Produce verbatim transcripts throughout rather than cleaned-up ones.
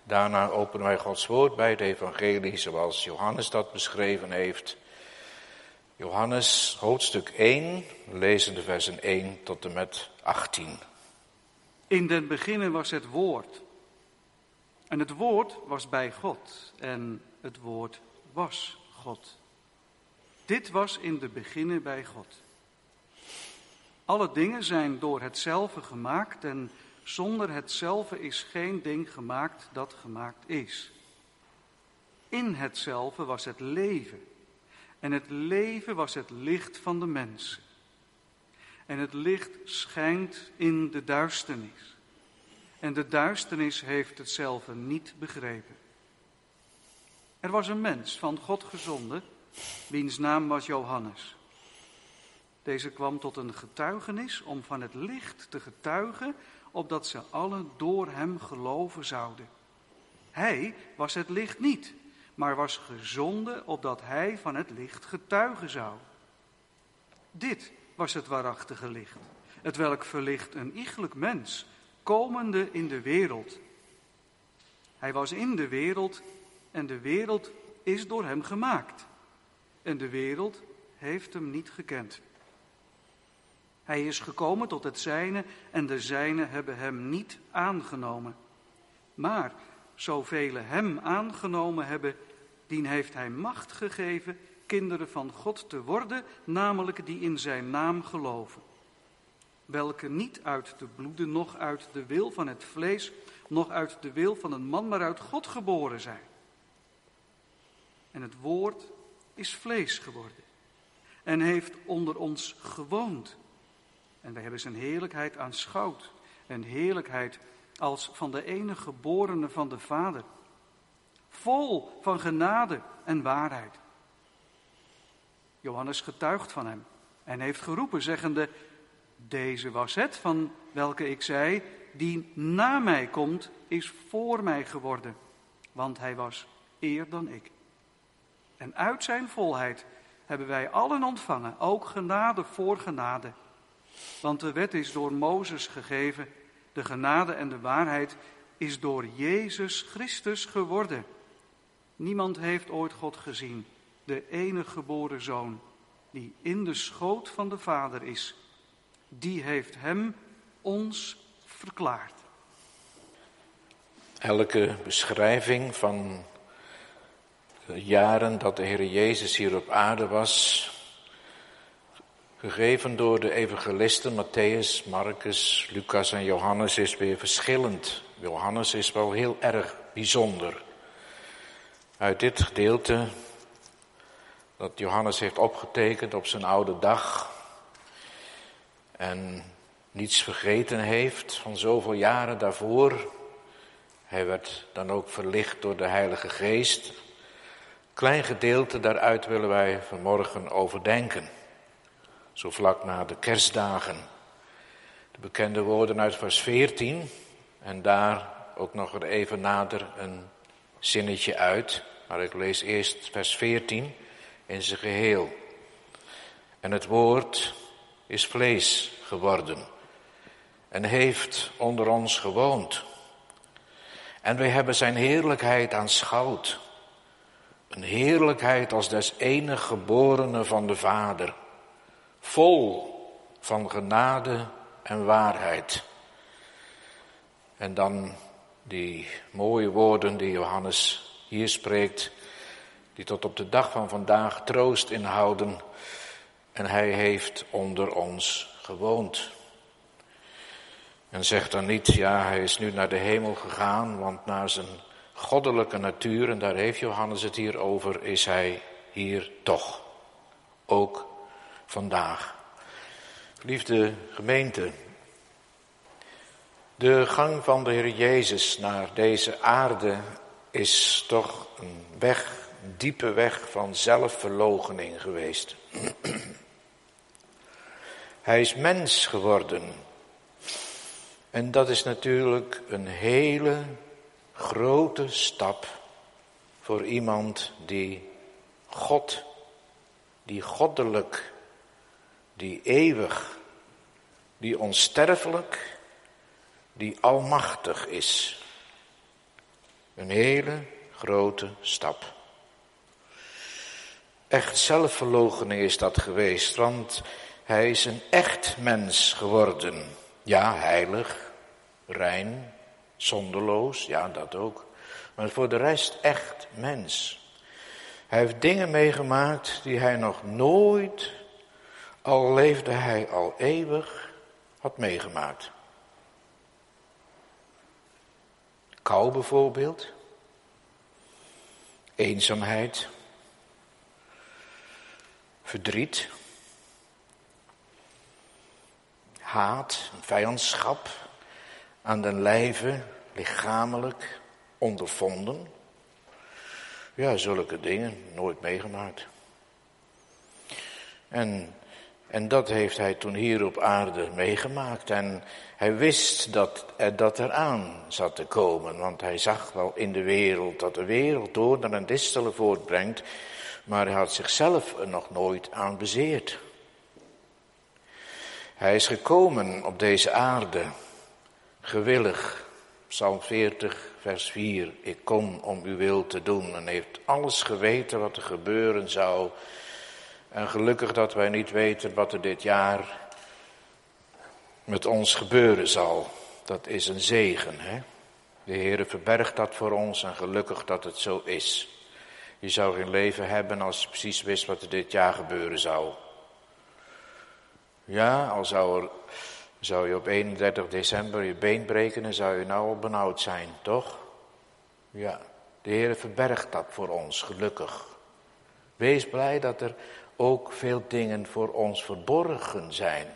Daarna openen wij Gods woord bij het evangelie zoals Johannes dat beschreven heeft. Johannes hoofdstuk één, we lezen de versen één tot en met achttien. In den beginnen was het woord. En het woord was bij God. En het woord was God. Dit was in de beginnen bij God. Alle dingen zijn door hetzelfde gemaakt en zonder hetzelfde is geen ding gemaakt dat gemaakt is. In hetzelfde was het leven. En het leven was het licht van de mensen. En het licht schijnt in de duisternis. En de duisternis heeft hetzelfde niet begrepen. Er was een mens van God gezonden, wiens naam was Johannes. Deze kwam tot een getuigenis om van het licht te getuigen, opdat ze allen door hem geloven zouden. Hij was het licht niet, maar was gezonden opdat hij van het licht getuigen zou. Dit was het waarachtige licht, het welk verlicht een iegelijk mens, komende in de wereld. Hij was in de wereld en de wereld is door hem gemaakt. En de wereld heeft hem niet gekend. Hij is gekomen tot het zijne en de zijnen hebben hem niet aangenomen. Maar zoveel hem aangenomen hebben, dien heeft hij macht gegeven kinderen van God te worden, namelijk die in zijn naam geloven. Welke niet uit de bloeden, noch uit de wil van het vlees, noch uit de wil van een man, maar uit God geboren zijn. En het woord is vlees geworden en heeft onder ons gewoond. En wij hebben zijn heerlijkheid aanschouwd. Een heerlijkheid als van de enige geborene van de Vader. Vol van genade en waarheid. Johannes getuigt van hem en heeft geroepen zeggende: deze was het van welke ik zei, die na mij komt, is voor mij geworden. Want hij was eer dan ik. En uit zijn volheid hebben wij allen ontvangen, ook genade voor genade. Want de wet is door Mozes gegeven, de genade en de waarheid is door Jezus Christus geworden. Niemand heeft ooit God gezien, de enige geboren Zoon, die in de schoot van de Vader is. Die heeft hem ons verklaard. Elke beschrijving van de jaren dat de Heer Jezus hier op aarde was, gegeven door de evangelisten Matthäus, Marcus, Lucas en Johannes, is weer verschillend. Johannes is wel heel erg bijzonder. Uit dit gedeelte dat Johannes heeft opgetekend op zijn oude dag en niets vergeten heeft van zoveel jaren daarvoor. Hij werd dan ook verlicht door de Heilige Geest. Klein gedeelte daaruit willen wij vanmorgen overdenken. Zo vlak na de kerstdagen. De bekende woorden uit vers veertien. En daar ook nog er even nader een zinnetje uit. Maar ik lees eerst vers veertien in zijn geheel. En het woord is vlees geworden. En heeft onder ons gewoond. En wij hebben zijn heerlijkheid aanschouwd. Een heerlijkheid als des enige geborene van de Vader. Vol van genade en waarheid. En dan die mooie woorden die Johannes hier spreekt, die tot op de dag van vandaag troost inhouden. En hij heeft onder ons gewoond. En zegt dan niet, ja, hij is nu naar de hemel gegaan, want naar zijn goddelijke natuur, en daar heeft Johannes het hier over, is hij hier toch. Ook vandaag. Geliefde gemeente, de gang van de Heer Jezus naar deze aarde is toch een weg, een diepe weg van zelfverloochening geweest. Hij is mens geworden. En dat is natuurlijk een hele grote stap voor iemand die God, die goddelijk, die eeuwig, die onsterfelijk, die almachtig is. Een hele grote stap. Echt zelfverloochening is dat geweest, want hij is een echt mens geworden. Ja, heilig, rein, zonderloos, ja dat ook. Maar voor de rest echt mens. Hij heeft dingen meegemaakt die hij nog nooit, al leefde hij al eeuwig, had meegemaakt. Kou bijvoorbeeld, eenzaamheid, verdriet, haat, vijandschap, aan den lijve, lichamelijk ondervonden. Ja, zulke dingen, nooit meegemaakt. En, en dat heeft hij toen hier op aarde meegemaakt. En hij wist dat er, dat eraan zat te komen. Want hij zag wel in de wereld dat de wereld doornen en distelen voortbrengt. Maar hij had zichzelf er nog nooit aan bezeerd. Hij is gekomen op deze aarde, gewillig. Psalm veertig, vers vier. Ik kom om uw wil te doen. En heeft alles geweten wat er gebeuren zou. En gelukkig dat wij niet weten wat er dit jaar met ons gebeuren zal. Dat is een zegen, hè. De Heere verbergt dat voor ons en gelukkig dat het zo is. Je zou geen leven hebben als je precies wist wat er dit jaar gebeuren zou. Ja, al zou, er, zou je op eenendertig december je been breken, dan zou je nou al benauwd zijn, toch? Ja, de Heere verbergt dat voor ons, gelukkig. Wees blij dat er ook veel dingen voor ons verborgen zijn.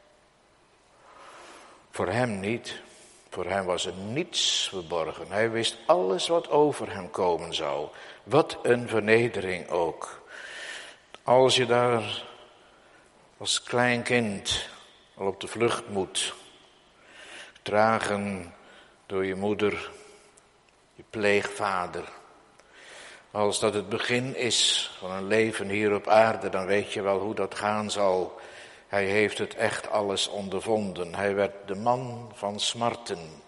Voor hem niet. Voor hem was er niets verborgen. Hij wist alles wat over hem komen zou. Wat een vernedering ook. Als je daar als klein kind al op de vlucht moet, gedragen door je moeder, je pleegvader. Als dat het begin is van een leven hier op aarde, dan weet je wel hoe dat gaan zal. Hij heeft het echt alles ondervonden. Hij werd de man van smarten.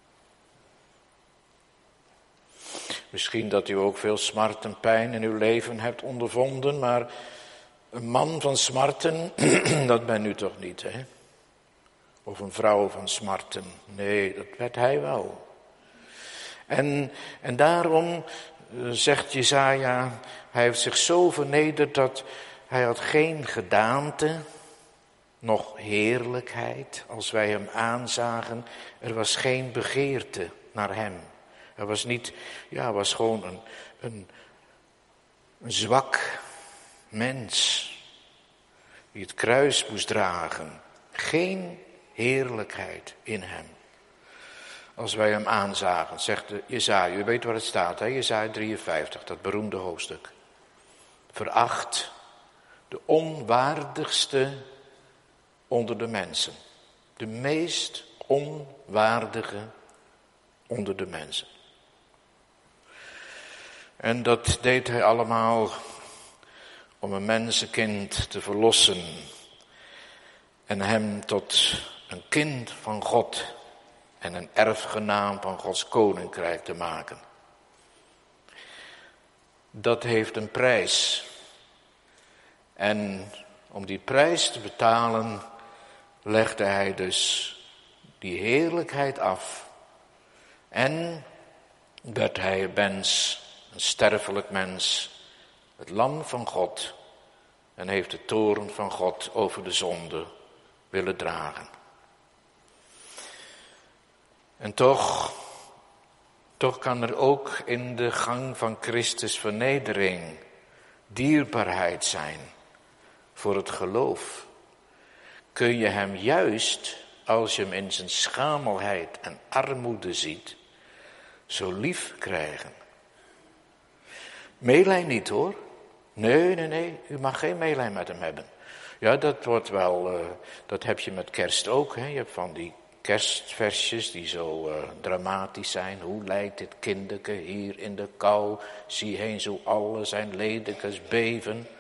Misschien dat u ook veel smart en pijn in uw leven hebt ondervonden, maar een man van smarten, dat ben u toch niet, hè? Of een vrouw van smarten. Nee, dat werd hij wel. En, en daarom zegt Jesaja, hij heeft zich zo vernederd dat hij had geen gedaante, nog heerlijkheid. Als wij hem aanzagen, er was geen begeerte naar hem. Er was niet, ja, was gewoon een, een, een zwak mens die het kruis moest dragen. Geen heerlijkheid in hem. Als wij hem aanzagen, zegt Jesaja, u weet waar het staat, hè? Jesaja drieënvijftig, dat beroemde hoofdstuk. Veracht de onwaardigste onder de mensen. De meest onwaardige onder de mensen. En dat deed hij allemaal om een mensenkind te verlossen. En hem tot een kind van God en een erfgenaam van Gods koninkrijk te maken. Dat heeft een prijs. En om die prijs te betalen legde hij dus die heerlijkheid af. En werd hij een mens, een sterfelijk mens, het lam van God. En heeft de toorn van God over de zonde willen dragen. En toch, toch kan er ook in de gang van Christus vernedering dierbaarheid zijn voor het geloof. Kun je hem juist, als je hem in zijn schamelheid en armoede ziet, zo lief krijgen. Meelij niet hoor. Nee, nee, nee, u mag geen meelij met hem hebben. Ja, dat wordt wel, uh, dat heb je met kerst ook. Hè? Je hebt van die kerstversjes die zo uh, dramatisch zijn. Hoe lijdt dit kinderke hier in de kou? Zie heen zo alle zijn ledekens beven.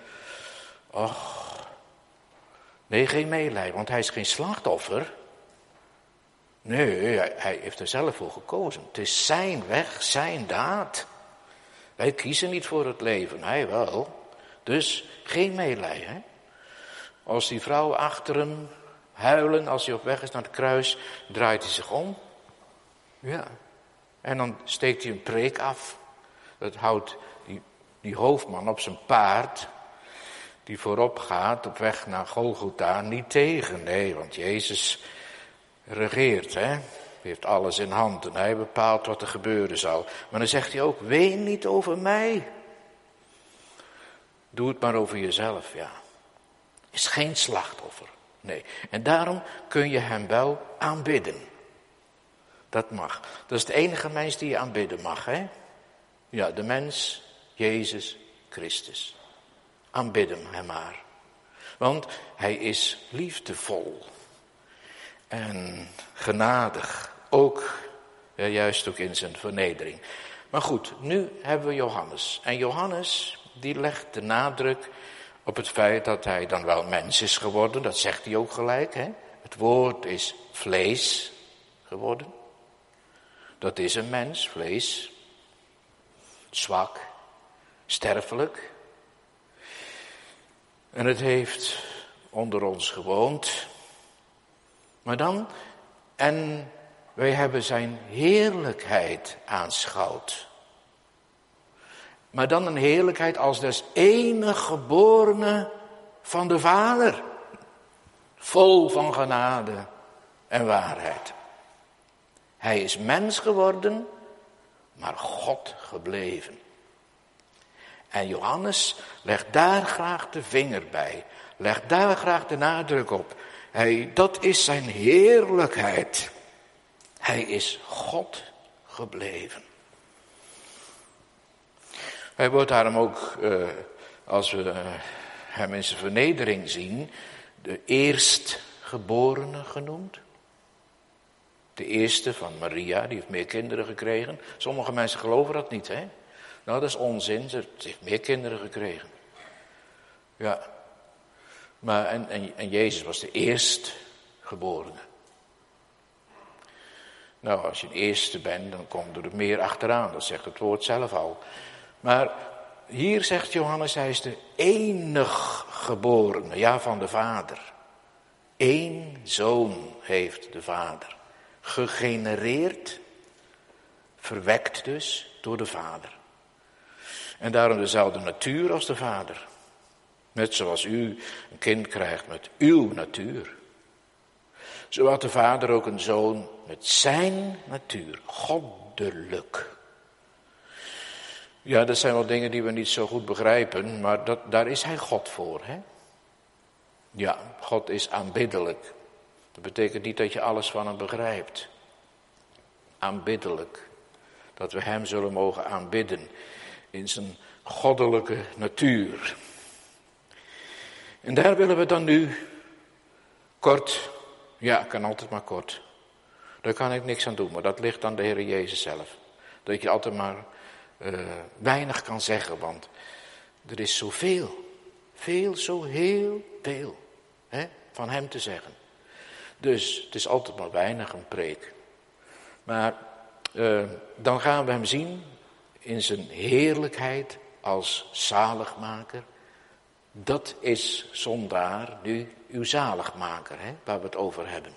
Och, nee, geen meelij, want hij is geen slachtoffer. Nee, hij, hij heeft er zelf voor gekozen. Het is zijn weg, zijn daad. Wij kiezen niet voor het leven, hij wel. Dus geen meelij, hè. Als die vrouw achter hem huilen, als hij op weg is naar het kruis, draait hij zich om. Ja. En dan steekt hij een preek af. Dat houdt die, die hoofdman op zijn paard, die voorop gaat op weg naar Golgotha, niet tegen. Nee, want Jezus regeert, hè. Hij heeft alles in hand en hij bepaalt wat er gebeuren zal. Maar dan zegt hij ook, ween niet over mij. Doe het maar over jezelf, ja. Is geen slachtoffer, nee. En daarom kun je hem wel aanbidden. Dat mag. Dat is de enige mens die je aanbidden mag, hè. Ja, de mens, Jezus Christus. Aanbid hem maar. Want hij is liefdevol. En genadig. Ook, ja, juist ook in zijn vernedering. Maar goed, nu hebben we Johannes. En Johannes, die legt de nadruk op het feit dat hij dan wel mens is geworden. Dat zegt hij ook gelijk, hè. Het woord is vlees geworden. Dat is een mens, vlees. Zwak, sterfelijk. En het heeft onder ons gewoond. Maar dan, en wij hebben zijn heerlijkheid aanschouwd. Maar dan een heerlijkheid als des enige geborene van de Vader. Vol van genade en waarheid. Hij is mens geworden, maar God gebleven. En Johannes legt daar graag de vinger bij. Legt daar graag de nadruk op. Hij, dat is zijn heerlijkheid. Hij is God gebleven. Hij wordt daarom ook, uh, als we uh, hem in zijn vernedering zien, de eerstgeborene genoemd. De eerste van Maria, die heeft meer kinderen gekregen. Sommige mensen geloven dat niet, hè. Nou, dat is onzin, ze heeft meer kinderen gekregen. Ja. Maar, en, en, en Jezus was de eerstgeborene. Nou, als je een eerste bent, dan komt er meer achteraan. Dat zegt het woord zelf al. Maar hier zegt Johannes, hij is de enig geborene, ja, van de Vader. Eén zoon heeft de Vader. Gegenereerd, verwekt dus door de Vader. En daarom dezelfde natuur als de Vader. Net zoals u een kind krijgt met uw natuur. Zo had de Vader ook een zoon met zijn natuur, goddelijk. Ja, dat zijn wel dingen die we niet zo goed begrijpen, maar dat, daar is hij God voor, hè? Ja, God is aanbiddelijk. Dat betekent niet dat je alles van hem begrijpt. Aanbiddelijk. Dat we hem zullen mogen aanbidden in zijn goddelijke natuur. En daar willen we dan nu kort, ja, kan altijd maar kort. Daar kan ik niks aan doen, maar dat ligt aan de Heer Jezus zelf. Dat je altijd maar uh, weinig kan zeggen, want er is zoveel, veel, zo heel veel, hè, van hem te zeggen. Dus het is altijd maar weinig een preek. Maar uh, dan gaan we hem zien in zijn heerlijkheid als zaligmaker. Dat is zondaar nu uw zaligmaker, hè, waar we het over hebben.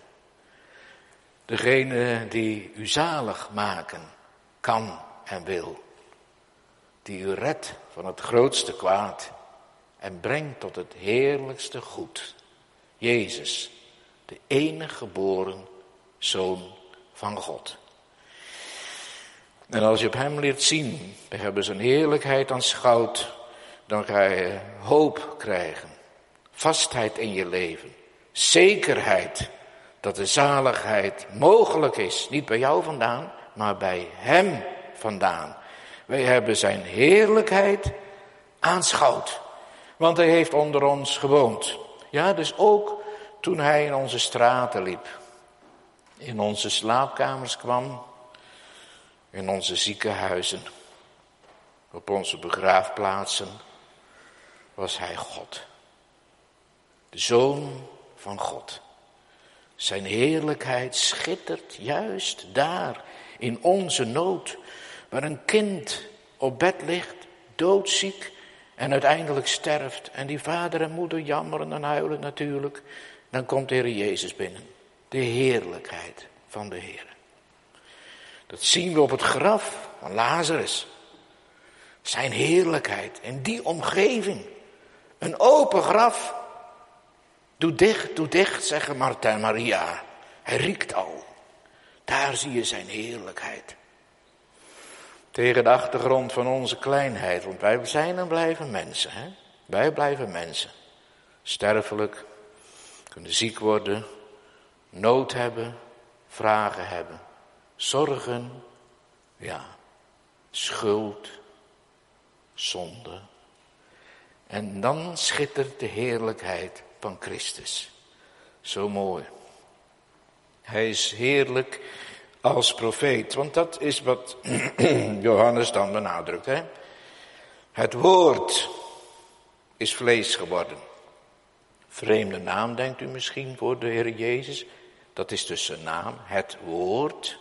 Degene die u zalig maken kan en wil. Die u redt van het grootste kwaad en brengt tot het heerlijkste goed. Jezus, de enige geboren Zoon van God. En als je op hem leert zien, we hebben zijn heerlijkheid aanschouwd, dan ga je hoop krijgen. Vastheid in je leven. Zekerheid dat de zaligheid mogelijk is. Niet bij jou vandaan, maar bij hem vandaan. Wij hebben zijn heerlijkheid aanschouwd. Want hij heeft onder ons gewoond. Ja, dus ook toen hij in onze straten liep. In onze slaapkamers kwam. In onze ziekenhuizen. Op onze begraafplaatsen. Was hij God. De Zoon van God. Zijn heerlijkheid schittert juist daar in onze nood, waar een kind op bed ligt, doodziek en uiteindelijk sterft. En die vader en moeder jammeren en huilen natuurlijk. Dan komt de Heer Jezus binnen. De heerlijkheid van de Heer. Dat zien we op het graf van Lazarus. Zijn heerlijkheid in die omgeving. Een open graf. Doe dicht, doe dicht, zeggen Martha en Maria. Hij riekt al. Daar zie je zijn heerlijkheid. Tegen de achtergrond van onze kleinheid. Want wij zijn en blijven mensen. Hè? Wij blijven mensen. Sterfelijk. Kunnen ziek worden. Nood hebben. Vragen hebben. Zorgen. Ja. Schuld. Zonde. En dan schittert de heerlijkheid van Christus. Zo mooi. Hij is heerlijk als profeet. Want dat is wat Johannes dan benadrukt. Hè? Het woord is vlees geworden. Vreemde naam denkt u misschien voor de Heer Jezus. Dat is dus zijn naam. Het woord.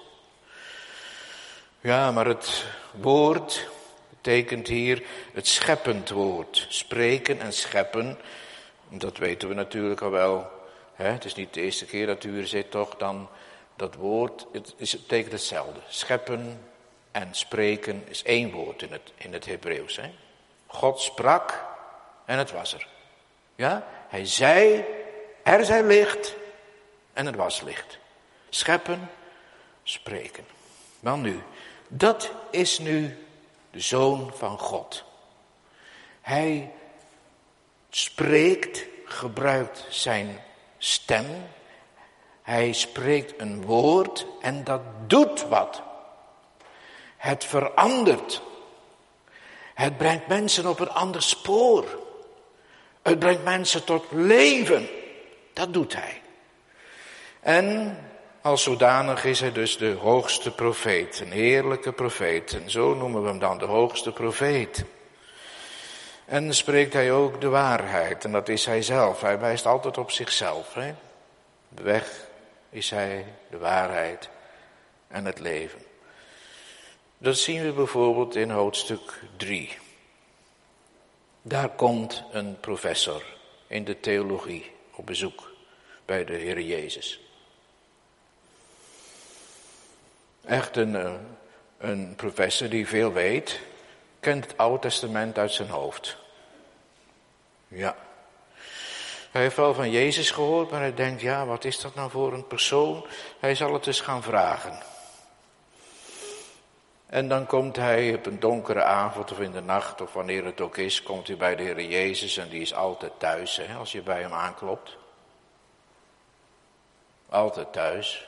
Ja, maar het woord betekent hier het scheppend woord. Spreken en scheppen. Dat weten we natuurlijk al wel. Hè? Het is niet de eerste keer dat u hier zit, toch? Dan dat woord, het, is, het betekent hetzelfde. Scheppen en spreken is één woord in het, in het Hebreeuws. Hè? God sprak en het was er. Ja? Hij zei, er zij licht en het was licht. Scheppen, spreken. Wel nu, dat is nu de Zoon van God. Hij spreekt, gebruikt zijn stem. Hij spreekt een woord en dat doet wat. Het verandert. Het brengt mensen op een ander spoor. Het brengt mensen tot leven. Dat doet hij. En als zodanig is hij dus de hoogste profeet. Een heerlijke profeet. En zo noemen we hem dan de hoogste profeet. En spreekt hij ook de waarheid. En dat is hij zelf. Hij wijst altijd op zichzelf. Hè? De weg is hij, de waarheid en het leven. Dat zien we bijvoorbeeld in hoofdstuk drie. Daar komt een professor in de theologie op bezoek bij de Heer Jezus. Echt een, een professor die veel weet, kent het Oude Testament uit zijn hoofd. Ja. Hij heeft wel van Jezus gehoord, maar hij denkt, ja, wat is dat nou voor een persoon? Hij zal het eens gaan vragen. En dan komt hij op een donkere avond of in de nacht, of wanneer het ook is, komt hij bij de Heer Jezus en die is altijd thuis, hè, als je bij hem aanklopt. Altijd thuis.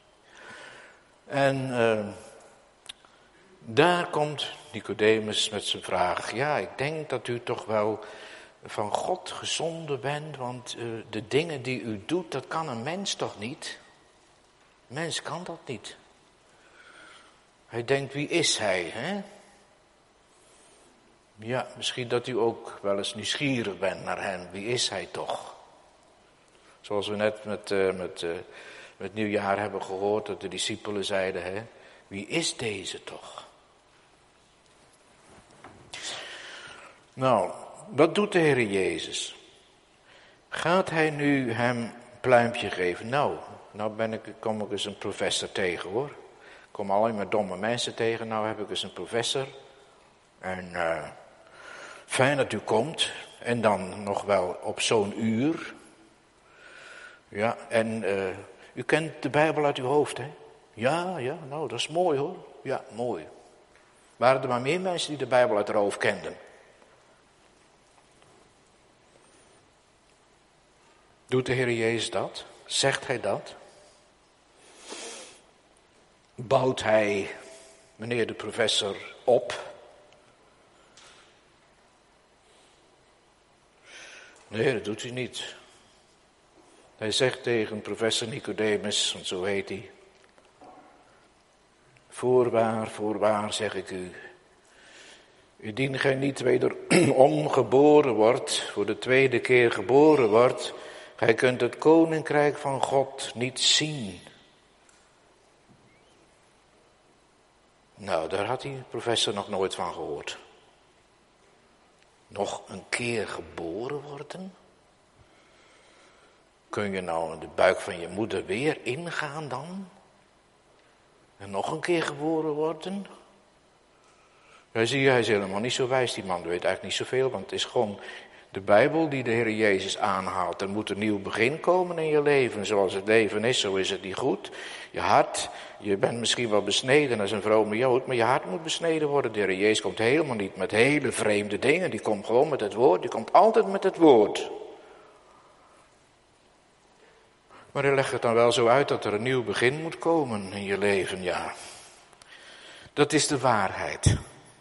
En uh, daar komt Nicodemus met zijn vraag. Ja, ik denk dat u toch wel van God gezonden bent, want uh, de dingen die u doet, dat kan een mens toch niet? Een mens kan dat niet. Hij denkt, wie is hij, hè? Ja, misschien dat u ook wel eens nieuwsgierig bent naar hem. Wie is hij toch? Zoals we net met, uh, met, uh, met nieuwjaar hebben gehoord, dat de discipelen zeiden, hè? Wie is deze toch? Nou, wat doet de Heer Jezus? Gaat hij nu hem een pluimpje geven? Nou, nou ben ik, kom ik eens een professor tegen, hoor. Ik kom alleen maar domme mensen tegen. Nou heb ik eens een professor. En uh, fijn dat u komt. En dan nog wel op zo'n uur. Ja, en uh, u kent de Bijbel uit uw hoofd, hè? Ja, ja, nou, dat is mooi, hoor. Ja, mooi. Waren er maar meer mensen die de Bijbel uit haar hoofd kenden? Doet de Heer Jezus dat? Zegt hij dat? Bouwt hij meneer de professor op? Nee, dat doet hij niet. Hij zegt tegen professor Nicodemus, want zo heet hij. Voorwaar, voorwaar zeg ik u. Indien gij niet wederom geboren wordt, voor de tweede keer geboren wordt, Gij kunt het koninkrijk van God niet zien. Nou, daar had die professor nog nooit van gehoord. Nog een keer geboren worden? Kun je nou in de buik van je moeder weer ingaan dan? En nog een keer geboren worden? Ja, zie je, hij is helemaal niet zo wijs, die man weet eigenlijk niet zoveel, want het is gewoon de Bijbel die de Heer Jezus aanhaalt. Er moet een nieuw begin komen in je leven. Zoals het leven is, zo is het niet goed. Je hart, je bent misschien wel besneden als een vrome Jood, maar je hart moet besneden worden. De Heer Jezus komt helemaal niet met hele vreemde dingen. Die komt gewoon met het woord, die komt altijd met het woord. Maar hij legt het dan wel zo uit dat er een nieuw begin moet komen in je leven, ja. Dat is de waarheid.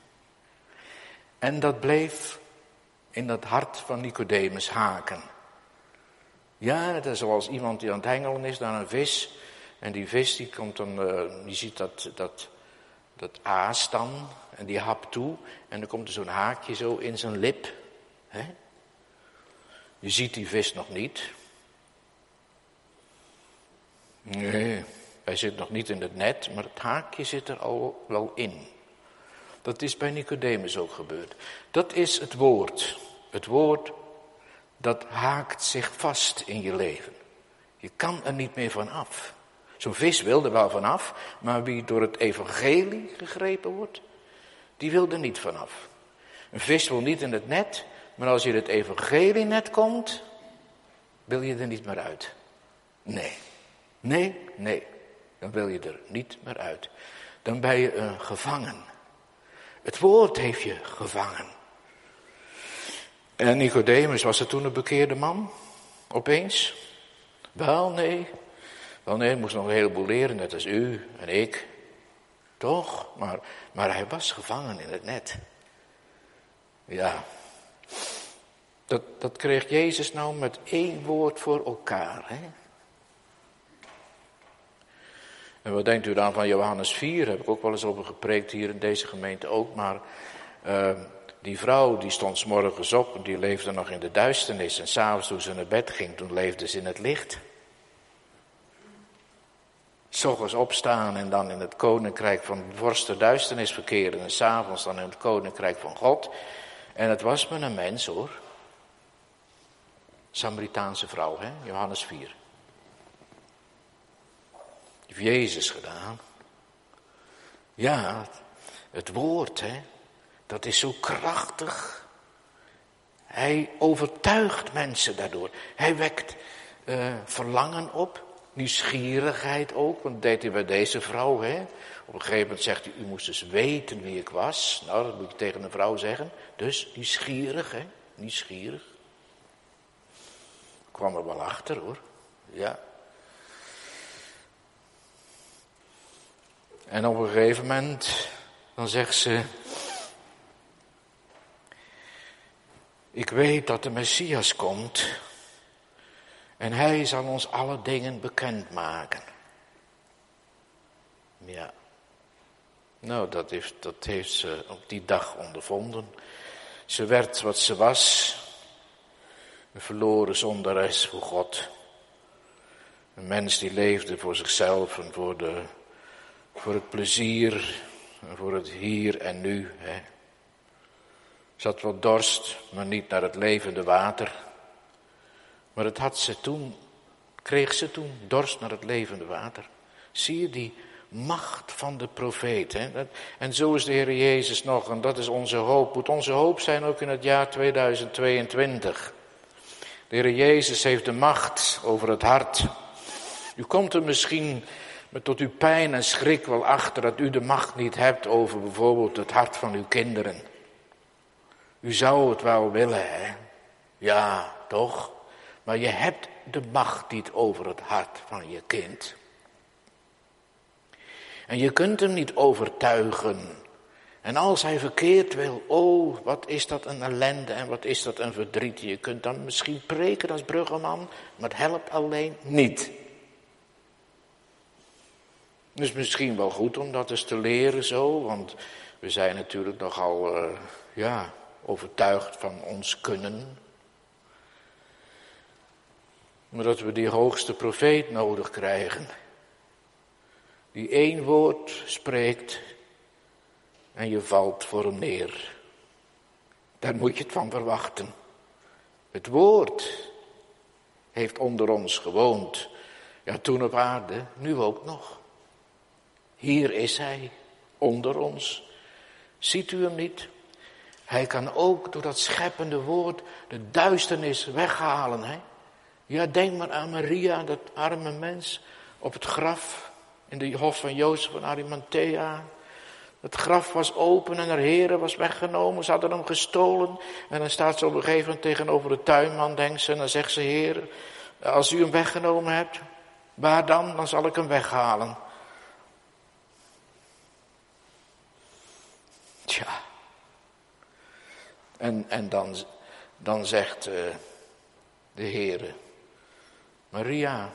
En dat bleef in dat hart van Nicodemus haken. Ja, het is zoals iemand die aan het hengelen is naar een vis. En die vis die komt dan, uh, je ziet dat, dat, dat aas dan. En die hapt toe. En dan komt er zo'n haakje zo in zijn lip. Hè? Je ziet die vis nog niet. Nee, hij zit nog niet in het net, maar het haakje zit er al wel in. Dat is bij Nicodemus ook gebeurd. Dat is het woord. Het woord, dat haakt zich vast in je leven. Je kan er niet meer van af. Zo'n vis wil er wel vanaf, maar wie door het evangelie gegrepen wordt, die wil er niet vanaf. Een vis wil niet in het net, maar als je in het evangelienet komt, wil je er niet meer uit. Nee, nee, nee, dan wil je er niet meer uit. Dan ben je een gevangen. Het woord heeft je gevangen. En Nicodemus, was er toen een bekeerde man? Opeens? Wel, nee. Wel, nee, hij moest nog een heleboel leren, net als u en ik. Toch? Maar, maar hij was gevangen in het net. Ja. Dat, dat kreeg Jezus nou met één woord voor elkaar, hè? En wat denkt u dan van Johannes vier? Heb ik ook wel eens over gepreekt hier in deze gemeente ook. Maar uh, die vrouw die stond 's morgens op en die leefde nog in de duisternis. En 's avonds toen ze naar bed ging, toen leefde ze in het licht. 's Ochtends opstaan en dan in het koninkrijk van de vorst der duisternis verkeren. En 's avonds dan in het koninkrijk van God. En het was me een mens hoor. Samaritaanse vrouw, hè? Johannes vier. Die heeft Jezus gedaan. Ja, het woord, hè, dat is zo krachtig. Hij overtuigt mensen daardoor. Hij wekt uh, verlangen op, nieuwsgierigheid ook, want dat deed hij bij deze vrouw, hè. Op een gegeven moment zegt hij, u moest dus weten wie ik was. Nou, dat moet je tegen een vrouw zeggen. Dus nieuwsgierig, hè, nieuwsgierig. Ik kwam er wel achter, hoor. Ja. En op een gegeven moment, dan zegt ze, ik weet dat de Messias komt en hij zal ons alle dingen bekendmaken. Ja, nou dat heeft, dat heeft ze op die dag ondervonden. Ze werd wat ze was, een verloren zondares voor God. Een mens die leefde voor zichzelf en voor de... Voor het plezier, voor het hier en nu. Hè. Ze had wel dorst, maar niet naar het levende water. Maar het had ze toen, kreeg ze toen, dorst naar het levende water. Zie je die macht van de profeet. Hè? En zo is de Heer Jezus nog, en dat is onze hoop. Moet onze hoop zijn ook in het jaar tweeduizend tweeëntwintig. De Heer Jezus heeft de macht over het hart. U komt er misschien... maar tot uw pijn en schrik wel achter dat u de macht niet hebt over bijvoorbeeld het hart van uw kinderen. U zou het wel willen, hè? Ja, toch? Maar je hebt de macht niet over het hart van je kind. En je kunt hem niet overtuigen. En als hij verkeerd wil, oh, wat is dat een ellende en wat is dat een verdriet. Je kunt dan misschien preken als bruggeman, maar het helpt alleen niet. Het is misschien wel goed om dat eens te leren zo, want we zijn natuurlijk nogal, uh, ja, overtuigd van ons kunnen. Maar dat we die hoogste profeet nodig krijgen. Die één woord spreekt en je valt voor hem neer. Daar moet je het van verwachten. Het woord heeft onder ons gewoond. Ja, toen op aarde, nu ook nog. Hier is hij, onder ons. Ziet u hem niet? Hij kan ook door dat scheppende woord de duisternis weghalen. Hè? Ja, denk maar aan Maria, dat arme mens, op het graf in de hof van Jozef van Arimathea. Het graf was open en haar Heere was weggenomen. Ze hadden hem gestolen. En dan staat ze op een gegeven moment tegenover de tuinman, denkt ze. En dan zegt ze, Heer, als u hem weggenomen hebt, waar dan? Dan zal ik hem weghalen. Tja. En, en dan, dan zegt uh, de Heere, Maria.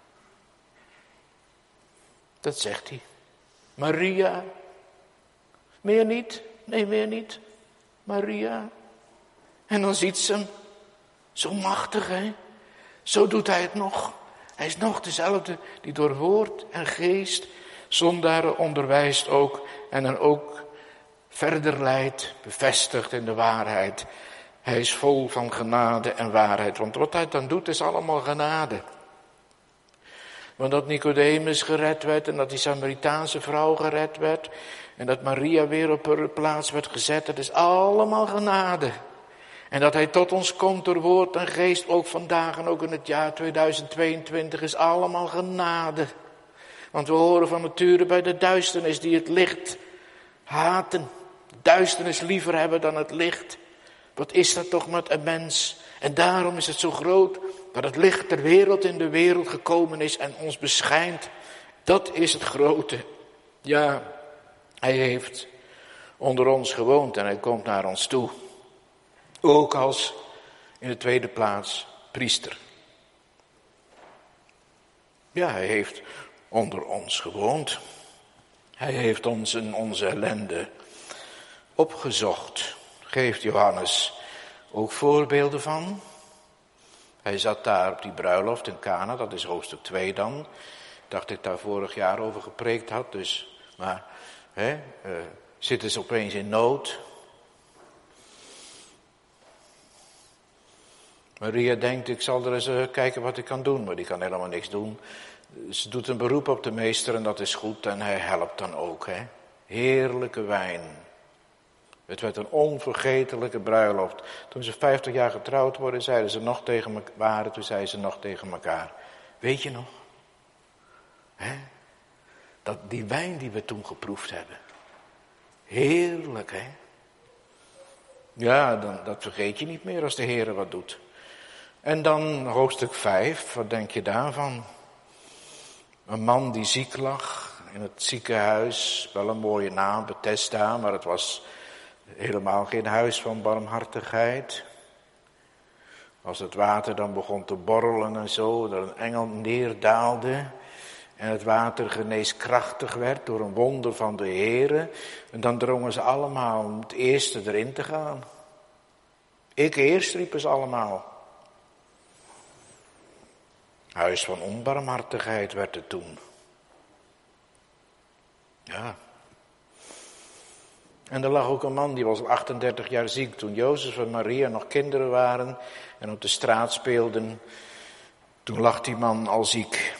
Dat zegt hij. Maria. Meer niet? Nee, meer niet. Maria. En dan ziet ze hem. Zo machtig, hè? Zo doet hij het nog. Hij is nog dezelfde die door woord en geest zondaren onderwijst ook. En dan ook verder leidt, bevestigt in de waarheid. Hij is vol van genade en waarheid. Want wat hij dan doet is allemaal genade. Want dat Nicodemus gered werd en dat die Samaritaanse vrouw gered werd. En dat Maria weer op haar plaats werd gezet. Dat is allemaal genade. En dat hij tot ons komt door woord en geest, ook vandaag en ook in het jaar tweeduizend tweeëntwintig, is allemaal genade. Want we horen van nature bij de duisternis die het licht haten. Duisternis liever hebben dan het licht. Wat is dat toch met een mens? En daarom is het zo groot dat het licht ter wereld in de wereld gekomen is en ons beschijnt. Dat is het grote. Ja, hij heeft onder ons gewoond en hij komt naar ons toe. Ook als, in de tweede plaats, priester. Ja, hij heeft onder ons gewoond. Hij heeft ons in onze ellende opgezocht. Geeft Johannes ook voorbeelden van. Hij zat daar op die bruiloft in Kana, dat is hoofdstuk twee dan. Ik dacht dat ik daar vorig jaar over gepreekt had, dus, maar hè, uh, zitten ze opeens in nood. Maria denkt, ik zal er eens uh, kijken wat ik kan doen, maar die kan helemaal niks doen. Ze doet een beroep op de meester en dat is goed en hij helpt dan ook. Hè. Heerlijke wijn. Het werd een onvergetelijke bruiloft. Toen ze vijftig jaar getrouwd worden, zeiden ze nog tegen me, waren, toen zeiden ze nog tegen elkaar. Weet je nog? Hè? Dat die wijn die we toen geproefd hebben. Heerlijk, hè? Ja, dan, dat vergeet je niet meer als de Heere wat doet. En dan hoofdstuk vijf, wat denk je daarvan? Een man die ziek lag in het ziekenhuis, wel een mooie naam, Bethesda, maar het was helemaal geen huis van barmhartigheid. Als het water dan begon te borrelen en zo, dat een engel neerdaalde en het water geneeskrachtig werd door een wonder van de Heere. En dan drongen ze allemaal om het eerste erin te gaan. Ik eerst, riepen ze allemaal. Huis van onbarmhartigheid werd het toen. Ja. En er lag ook een man die was al achtendertig jaar ziek toen Jozef en Maria nog kinderen waren en op de straat speelden. Toen lag die man al ziek.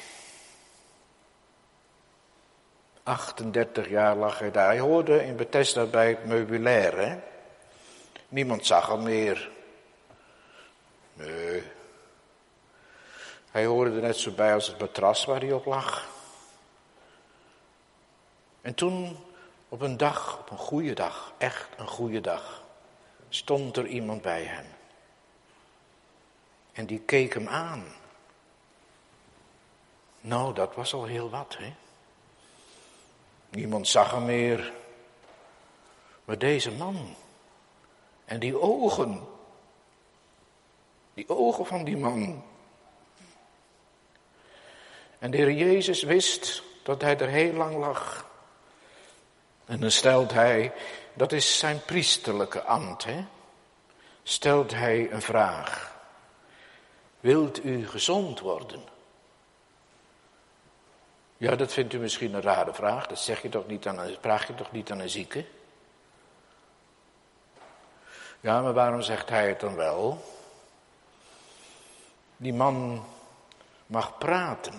achtendertig jaar lag hij daar. Hij hoorde in Bethesda bij het meubilair. Hè? Niemand zag hem meer. Nee. Hij hoorde er net zo bij als het matras waar hij op lag. En toen, op een dag, op een goede dag, echt een goede dag, stond er iemand bij hem. En die keek hem aan. Nou, dat was al heel wat, hè. Niemand zag hem meer. Maar deze man. En die ogen. Die ogen van die man. En de Heer Jezus wist dat hij er heel lang lag. En dan stelt hij, dat is zijn priesterlijke ambt, hè. Stelt hij een vraag. wilt u gezond worden? Ja, dat vindt u misschien een rare vraag. Dat zeg je toch niet aan een, vraag je toch niet aan een zieke? Ja, maar waarom zegt hij het dan wel? Die man mag praten.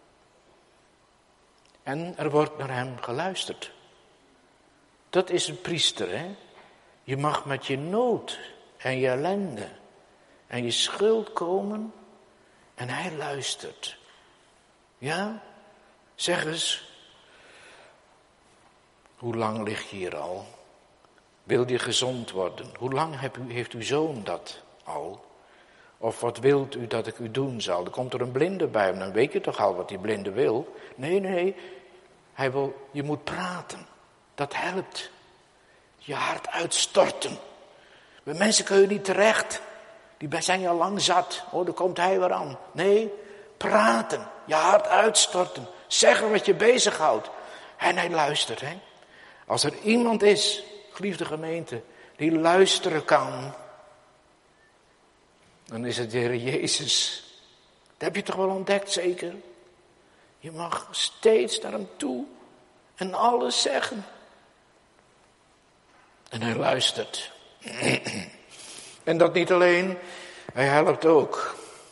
En er wordt naar hem geluisterd. Dat is een priester, hè? Je mag met je nood en je ellende en je schuld komen en hij luistert. Ja? Zeg eens, hoe lang lig je hier al? Wil je gezond worden? Hoe lang heeft, u, heeft uw zoon dat al? Of wat wilt u dat ik u doen zal? Er komt er een blinde bij hem, dan weet je toch al wat die blinde wil? Nee, nee, hij wil, je moet praten. Dat helpt. Je hart uitstorten. Bij mensen kun je niet terecht. Die zijn je al lang zat. Oh, daar komt hij weer aan. Nee, praten. Je hart uitstorten. Zeggen wat je bezighoudt. En hij luistert, hè. Als er iemand is, geliefde gemeente, die luisteren kan, dan is het de Heer Jezus. Dat heb je toch wel ontdekt, zeker? Je mag steeds naar hem toe en alles zeggen. En hij luistert. En dat niet alleen, hij helpt ook.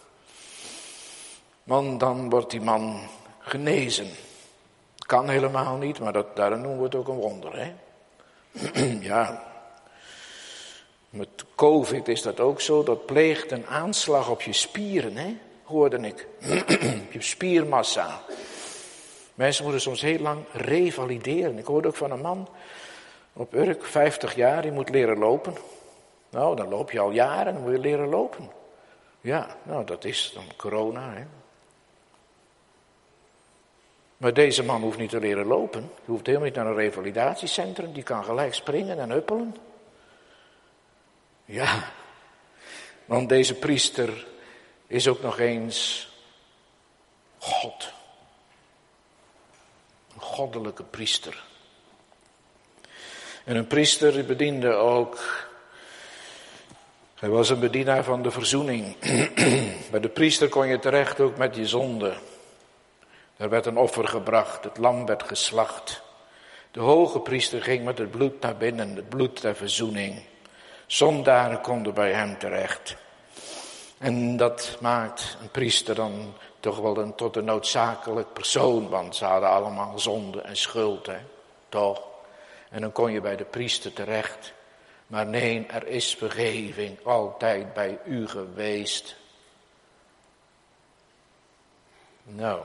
Want dan wordt die man genezen. Kan helemaal niet, maar dat, daarom noemen we het ook een wonder, hè? Ja. Met COVID is dat ook zo. Dat pleegt een aanslag op je spieren, hè? Hoorde ik. Je spiermassa. Mensen moeten soms heel lang revalideren. Ik hoorde ook van een man op Urk, vijftig jaar, die moet leren lopen. Nou, dan loop je al jaren, dan moet je leren lopen. Ja, nou, dat is dan corona, hè? Maar deze man hoeft niet te leren lopen. Die hoeft helemaal niet naar een revalidatiecentrum. Die kan gelijk springen en huppelen. Ja, want deze priester is ook nog eens God. Een goddelijke priester. En een priester bediende ook, hij was een bedienaar van de verzoening. Bij de priester kon je terecht ook met je zonde. Er werd een offer gebracht, het lam werd geslacht. De hoge priester ging met het bloed naar binnen, het bloed der verzoening. Zondaren konden bij hem terecht. En dat maakt een priester dan toch wel een, tot een noodzakelijk persoon, want ze hadden allemaal zonde en schuld, hè, toch? En dan kon je bij de priester terecht. Maar nee, er is vergeving altijd bij u geweest. Nou.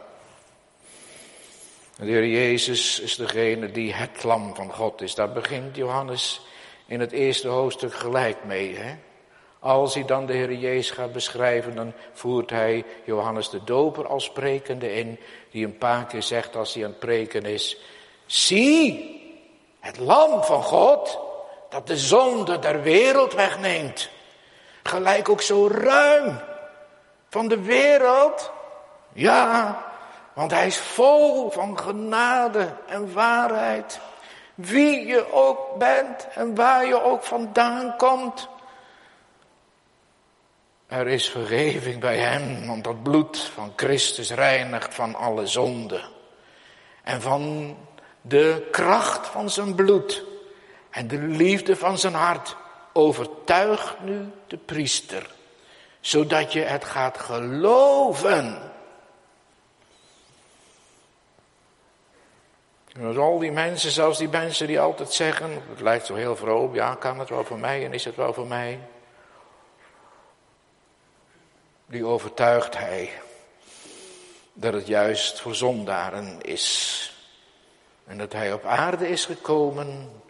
De Heer Jezus is degene die het lam van God is. Daar begint Johannes in het eerste hoofdstuk gelijk mee. Hè? Als hij dan de Heer Jezus gaat beschrijven, dan voert hij Johannes de Doper als sprekende in. Die een paar keer zegt als hij aan het preken is: zie, het lam van God, dat de zonde der wereld wegneemt. Gelijk ook zo ruim van de wereld. Ja, want hij is vol van genade en waarheid. Wie je ook bent en waar je ook vandaan komt. Er is vergeving bij hem, want dat bloed van Christus reinigt van alle zonde. En van de kracht van zijn bloed en de liefde van zijn hart overtuigt nu de priester. Zodat je het gaat geloven. En als al die mensen, zelfs die mensen die altijd zeggen, het lijkt zo heel vroom, ja, kan het wel voor mij en is het wel voor mij. Die overtuigt hij dat het juist voor zondaren is. En dat hij op aarde is gekomen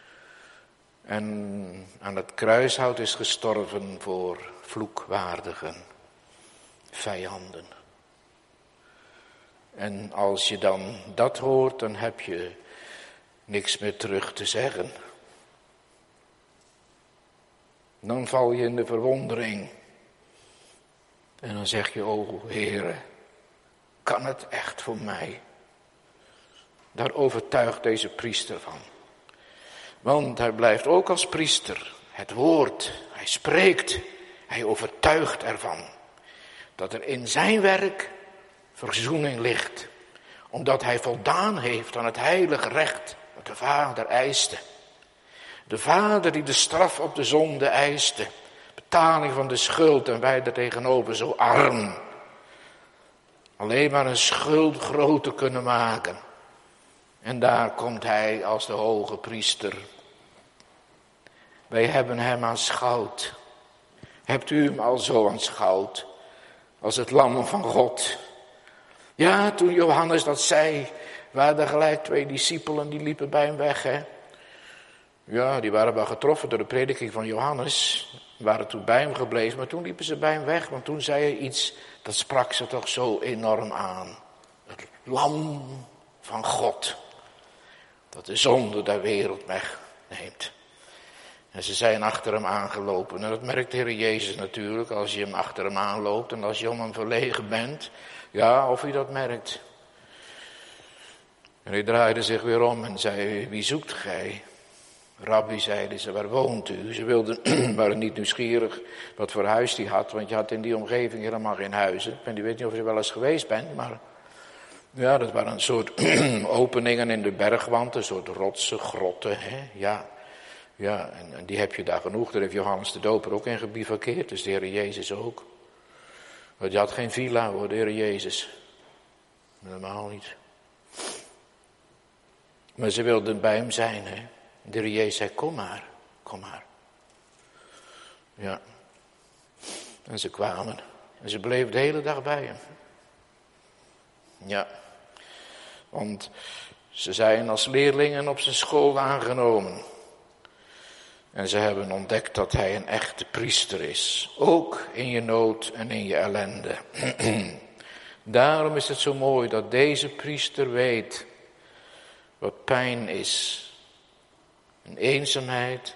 en aan het kruishout is gestorven voor vloekwaardigen, vijanden. En als je dan dat hoort, dan heb je niks meer terug te zeggen. Dan val je in de verwondering. En dan zeg je, o Heere, kan het echt voor mij? Daar overtuigt deze priester van. Want hij blijft ook als priester. Het woord, hij spreekt, hij overtuigt ervan. Dat er in zijn werk verzoening ligt. Omdat hij voldaan heeft aan het heilige recht dat de Vader eiste. De Vader die de straf op de zonde eiste. Betaling van de schuld en wij er tegenover zo arm. Alleen maar een schuld groter kunnen maken. En daar komt hij als de hoge priester. Wij hebben hem aanschouwd. Hebt u hem al zo aanschouwd? Als het lam van God. Ja, toen Johannes dat zei, waren er gelijk twee discipelen die liepen bij hem weg. Hè? Ja, die waren wel getroffen door de prediking van Johannes. Waren toen bij hem gebleven, maar toen liepen ze bij hem weg. Want toen zei hij iets, dat sprak ze toch zo enorm aan. Het lam van God. Dat de zonde der wereld wegneemt. En ze zijn achter hem aangelopen. En dat merkt de Heer Jezus natuurlijk, als je hem achter hem aanloopt. En als je om hem verlegen bent. Ja, of hij dat merkt. En hij draaide zich weer om en zei, wie zoekt gij? Rabbi, zeiden ze, waar woont u? Ze wilden, waren niet nieuwsgierig wat voor huis hij had. Want je had in die omgeving helemaal geen huizen. En ik weet niet of je wel eens geweest bent, maar... Ja, dat waren een soort openingen in de bergwand, een soort rotsen, grotten, hè, ja. Ja, en, en die heb je daar genoeg, daar heeft Johannes de Doper ook in gebivakkeerd, dus de Heer Jezus ook. Want je had geen villa hoor, de Heer Jezus. Helemaal niet. Maar ze wilden bij hem zijn, hè. De Heer Jezus zei, kom maar, kom maar. Ja. En ze kwamen, en ze bleven de hele dag bij hem. Ja. Want ze zijn als leerlingen op zijn school aangenomen. En ze hebben ontdekt dat hij een echte priester is. Ook in je nood en in je ellende. Daarom is het zo mooi dat deze priester weet wat pijn is. Een eenzaamheid.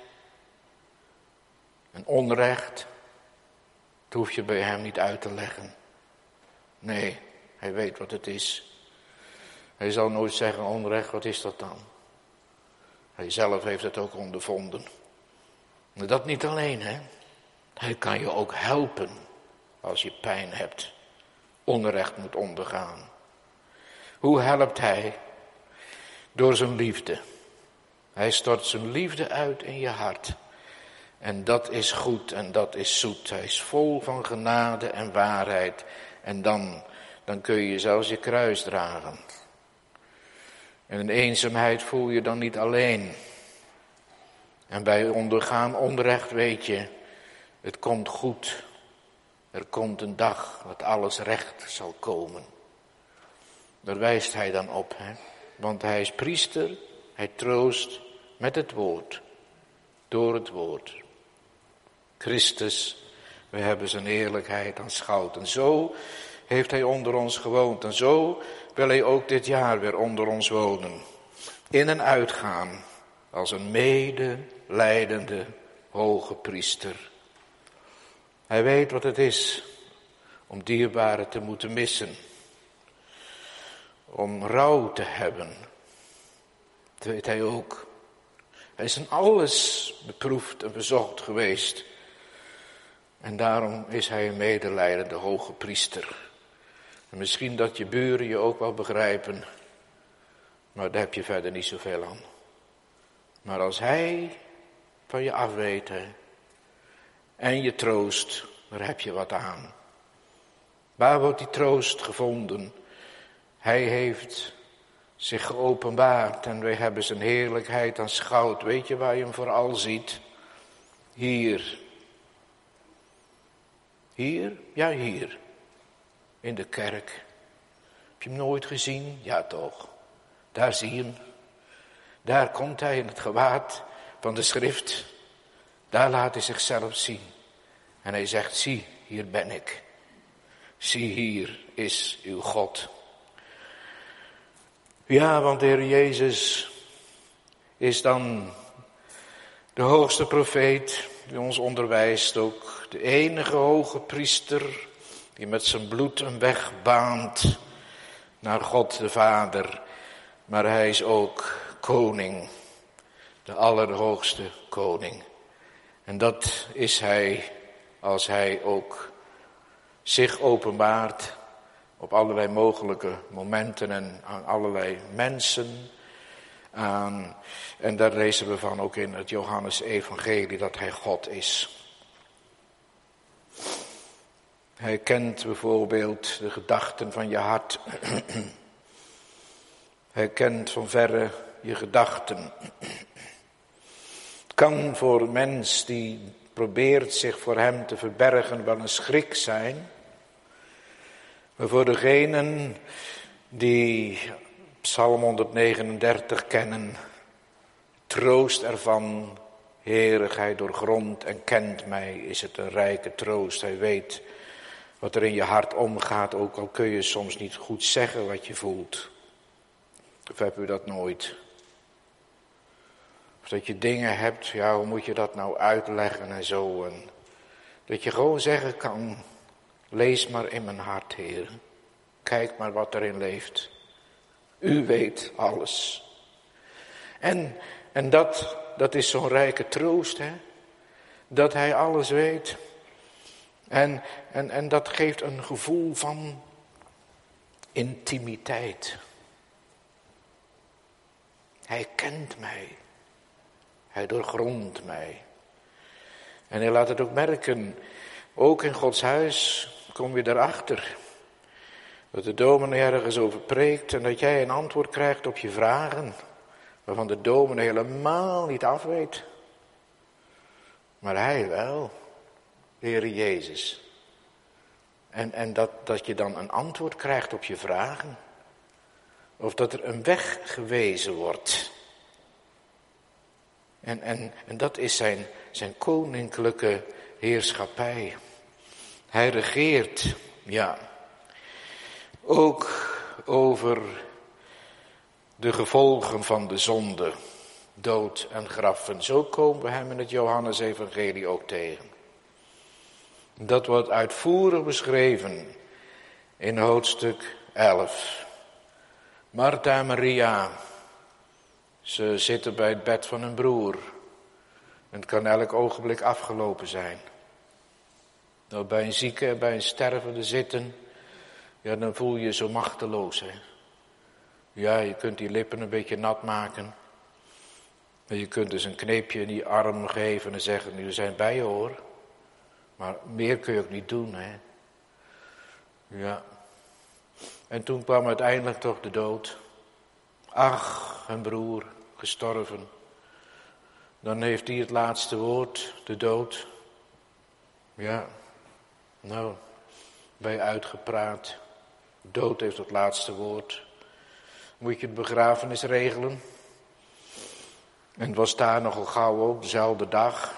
Een onrecht. Dat hoef je bij hem niet uit te leggen. Nee, hij weet wat het is. Hij zal nooit zeggen, onrecht, wat is dat dan? Hij zelf heeft het ook ondervonden. Maar dat niet alleen, hè. Hij kan je ook helpen als je pijn hebt, onrecht moet ondergaan. Hoe helpt hij? Door zijn liefde. Hij stort zijn liefde uit in je hart. En dat is goed en dat is zoet. Hij is vol van genade en waarheid. En dan, dan kun je zelfs je kruis dragen. En in eenzaamheid voel je dan niet alleen. En bij ondergaan onrecht weet je, het komt goed. Er komt een dag dat alles recht zal komen. Daar wijst hij dan op, hè? Want hij is priester, hij troost met het woord, door het woord. Christus, we hebben zijn heerlijkheid aanschouwd. En zo heeft hij onder ons gewoond. En zo wil hij ook dit jaar weer onder ons wonen. In en uitgaan als een medelijdende hoge priester. Hij weet wat het is om dierbaren te moeten missen. Om rouw te hebben. Dat weet hij ook. Hij is in alles beproefd en bezocht geweest. En daarom is hij een medelijdende hoge priester. En misschien dat je buren je ook wel begrijpen. Maar daar heb je verder niet zoveel aan. Maar als hij van je af weet, hè, en je troost, daar heb je wat aan. Waar wordt die troost gevonden? Hij heeft zich geopenbaard en wij hebben zijn heerlijkheid aanschouwd. Weet je waar je hem vooral ziet? Hier. Hier? Ja, hier. In de kerk. Heb je hem nooit gezien? Ja, toch. Daar zie je hem. Daar komt hij in het gewaad van de schrift. Daar laat hij zichzelf zien. En hij zegt, zie, hier ben ik. Zie, hier is uw God. Ja, want de Heer Jezus is dan de hoogste profeet die ons onderwijst. Ook de enige hoge priester die met zijn bloed een weg baant naar God de Vader. Maar hij is ook koning, de allerhoogste koning. En dat is hij als hij ook zich openbaart op allerlei mogelijke momenten en aan allerlei mensen. Aan, en daar lezen we van ook in het Johannes-evangelie dat hij God is. Hij kent bijvoorbeeld de gedachten van je hart. Hij kent van verre je gedachten. Het kan voor een mens die probeert zich voor hem te verbergen wel een schrik zijn. Maar voor degenen die Psalm honderdnegenendertig kennen, troost ervan, Heere, gij doorgrondt en kent mij, is het een rijke troost. Hij weet wat er in je hart omgaat, ook al kun je soms niet goed zeggen wat je voelt. Of heb u dat nooit? Of dat je dingen hebt, ja, hoe moet je dat nou uitleggen en zo. En dat je gewoon zeggen kan, lees maar in mijn hart, Heer. Kijk maar wat erin leeft. U weet alles. En, en dat, dat is zo'n rijke troost, hè. Dat hij alles weet. En, en, en dat geeft een gevoel van intimiteit. Hij kent mij. Hij doorgrondt mij. En hij laat het ook merken. Ook in Gods huis kom je erachter. Dat de dominee ergens over preekt en dat jij een antwoord krijgt op je vragen. Waarvan de dominee helemaal niet af weet. Maar hij wel. De Heer Jezus. En, en dat, dat je dan een antwoord krijgt op je vragen. Of dat er een weg gewezen wordt. En, en, en dat is zijn, zijn koninklijke heerschappij. Hij regeert, ja. Ook over de gevolgen van de zonde. Dood en graf. En zo komen we hem in het Johannes-evangelie ook tegen. Dat wordt uitvoerig beschreven in hoofdstuk elf. Martha en Maria, ze zitten bij het bed van hun broer. En het kan elk ogenblik afgelopen zijn. Nou, bij een zieke en bij een stervende zitten, ja, dan voel je je zo machteloos, hè. Ja, je kunt die lippen een beetje nat maken. En je kunt dus een kneepje in die arm geven en zeggen, nu zijn bij je hoor. Maar meer kun je ook niet doen, hè. Ja. En toen kwam uiteindelijk toch de dood. Ach, een broer, gestorven. Dan heeft hij het laatste woord, de dood. Ja, nou, bij uitgepraat. Dood heeft het laatste woord. Moet je het begrafenis regelen? En het was daar nogal gauw ook, dezelfde dag.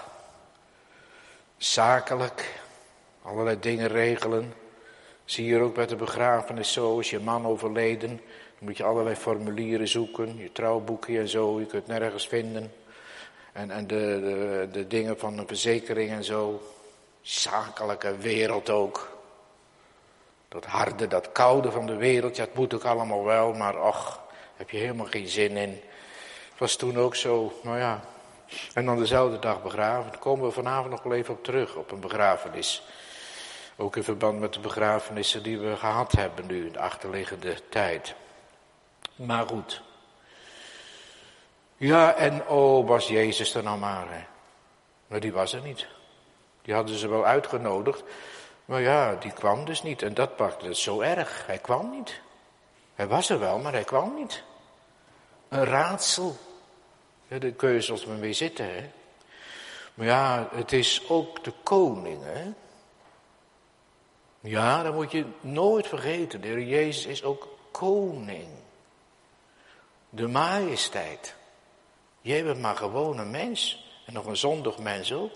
Zakelijk, allerlei dingen regelen. Zie je ook bij de begrafenis zo, is je man overleden. Dan moet je allerlei formulieren zoeken, je trouwboekje en zo, je kunt nergens vinden. En, en de, de, de dingen van een verzekering en zo. Zakelijke wereld ook. Dat harde, dat koude van de wereld, ja, het moet ook allemaal wel, maar och, heb je helemaal geen zin in. Het was toen ook zo, nou ja. En dan dezelfde dag begraven. Daar komen we vanavond nog wel even op terug, op een begrafenis. Ook in verband met de begrafenissen die we gehad hebben nu, in de achterliggende tijd. Maar goed. Ja, en oh, was Jezus er nou maar, hè. Maar die was er niet. Die hadden ze wel uitgenodigd. Maar ja, die kwam dus niet. En dat pakte het zo erg. Hij kwam niet. Hij was er wel, maar hij kwam niet. Een raadsel. Ja, dan kun je zoals maar weer zitten, hè. Maar ja, het is ook de koning, hè. Ja, dat moet je nooit vergeten. De Heer Jezus is ook koning. De majesteit. Jij bent maar gewoon een mens. En nog een zondig mens ook.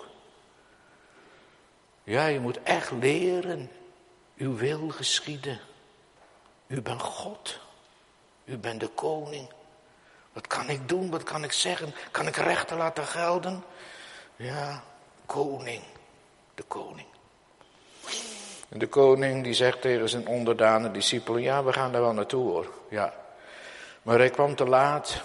Ja, je moet echt leren. Uw wil geschieden. U bent God. U bent de koning. Wat kan ik doen? Wat kan ik zeggen? Kan ik rechten laten gelden? Ja, koning. De koning. En de koning die zegt tegen zijn onderdanen, discipelen, ja, we gaan daar wel naartoe hoor. Ja. Maar hij kwam te laat,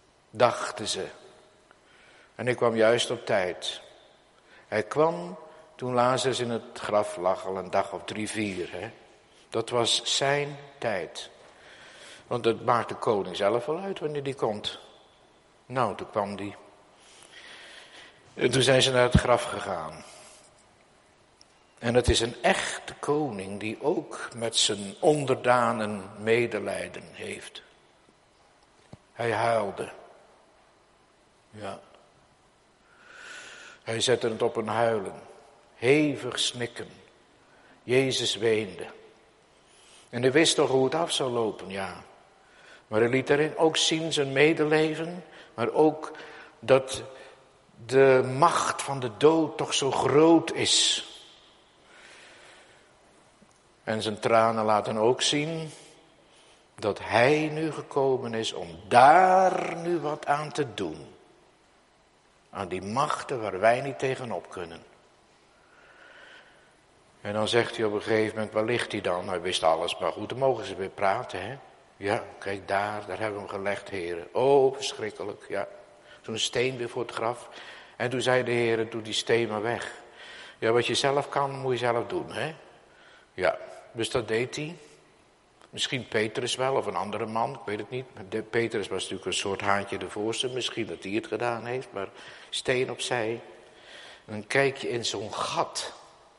dachten ze. En hij kwam juist op tijd. Hij kwam toen Lazarus in het graf lag, al een dag of drie, vier. Hè? Dat was zijn tijd. Want het maakt de koning zelf wel uit wanneer die komt. Nou, toen kwam die. En toen zijn ze naar het graf gegaan. En het is een echte koning die ook met zijn onderdanen medelijden heeft. Hij huilde. Ja. Hij zette het op een huilen. Hevig snikken. Jezus weende. En hij wist toch hoe het af zou lopen, ja. Maar hij liet daarin ook zien zijn medeleven. Maar ook dat de macht van de dood toch zo groot is. En zijn tranen laten ook zien dat hij nu gekomen is om daar nu wat aan te doen. Aan die machten waar wij niet tegenop kunnen. En dan zegt hij op een gegeven moment, waar ligt hij dan? Hij wist alles, maar goed, dan mogen ze weer praten, hè. Ja, kijk daar, daar hebben we hem gelegd, heren. Oh, verschrikkelijk, ja. Zo'n steen weer voor het graf. En toen zei de heren, doe die steen maar weg. Ja, wat je zelf kan, moet je zelf doen, hè. Ja, dus dat deed hij. Misschien Petrus wel, of een andere man, ik weet het niet. Petrus was natuurlijk een soort haantje de voorste, misschien dat hij het gedaan heeft, maar steen opzij. En dan kijk je in zo'n gat.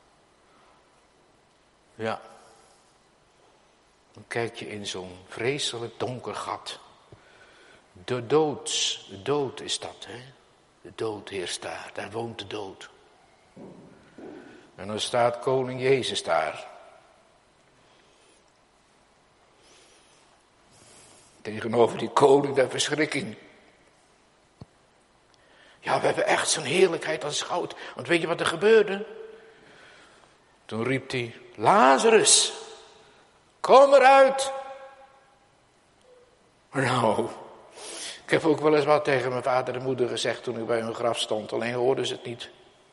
Ja. Dan kijk je in zo'n vreselijk donker gat. De doods, de dood is dat, hè. De dood heerst daar, daar woont de dood. En dan staat koning Jezus daar. Tegenover die koning der verschrikking. Ja, we hebben echt zijn heerlijkheid aanschouwd. Want weet je wat er gebeurde? Toen riep hij, Lazarus, kom eruit. Nou, ik heb ook wel eens wat tegen mijn vader en moeder gezegd toen ik bij hun graf stond. Alleen hoorden ze het niet.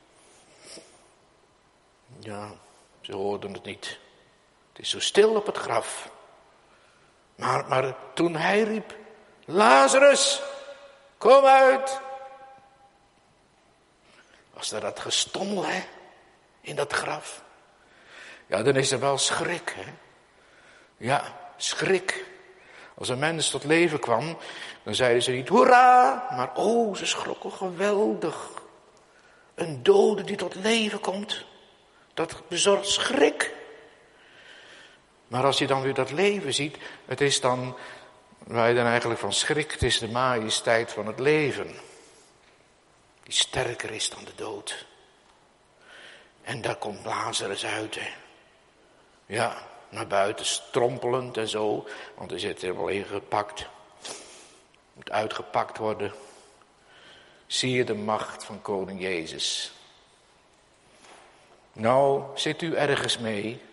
Ja, ze hoorden het niet. Het is zo stil op het graf. Maar, maar toen hij riep, Lazarus, kom uit. Was er dat gestommel, hè, in dat graf. Ja, dan is er wel schrik, hè. Ja, schrik. Als een mens tot leven kwam, dan zeiden ze niet, hoera, maar oh, ze schrokken geweldig. Een dode die tot leven komt, dat bezorgt schrik. Maar als je dan weer dat leven ziet, het is dan, waar je dan eigenlijk van schrikt, het is de majesteit van het leven. Die sterker is dan de dood. En daar komt Lazarus uit, hè. Ja, naar buiten strompelend en zo, want hij zit er wel ingepakt. Moet uitgepakt worden. Zie je de macht van koning Jezus. Nou, zit u ergens mee?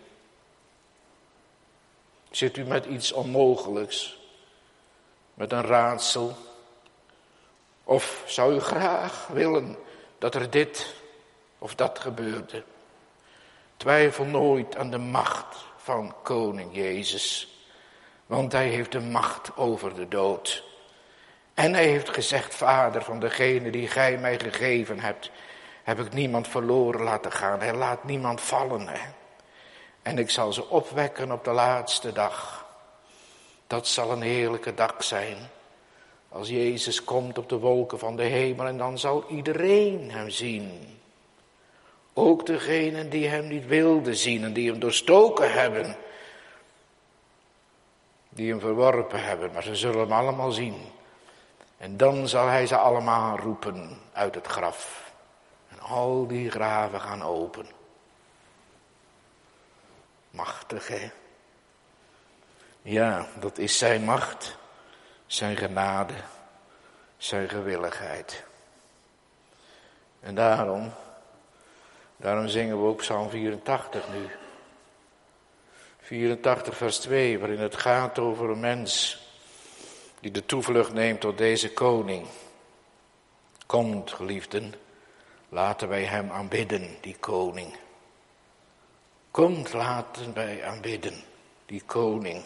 Zit u met iets onmogelijks? Met een raadsel? Of zou u graag willen dat er dit of dat gebeurde? Twijfel nooit aan de macht van koning Jezus. Want hij heeft de macht over de dood. En hij heeft gezegd, Vader, van degene die gij mij gegeven hebt, heb ik niemand verloren laten gaan. Hij laat niemand vallen, hè. En ik zal ze opwekken op de laatste dag. Dat zal een heerlijke dag zijn. Als Jezus komt op de wolken van de hemel en dan zal iedereen hem zien. Ook degenen die hem niet wilden zien en die hem doorstoken hebben. Die hem verworpen hebben, maar ze zullen hem allemaal zien. En dan zal hij ze allemaal roepen uit het graf. En al die graven gaan open. Machtig, hè? Ja, dat is zijn macht, zijn genade, zijn gewilligheid. En daarom, daarom zingen we ook Psalm vierentachtig nu. vierentachtig vers twee, waarin het gaat over een mens die de toevlucht neemt tot deze koning. Komt, geliefden, laten wij hem aanbidden, die koning. Komt, laten wij aanbidden, die koning.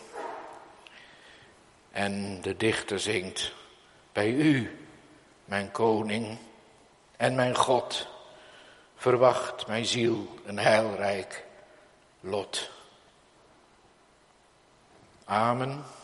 En de dichter zingt, bij u, mijn koning en mijn God, verwacht mijn ziel een heilrijk lot. Amen.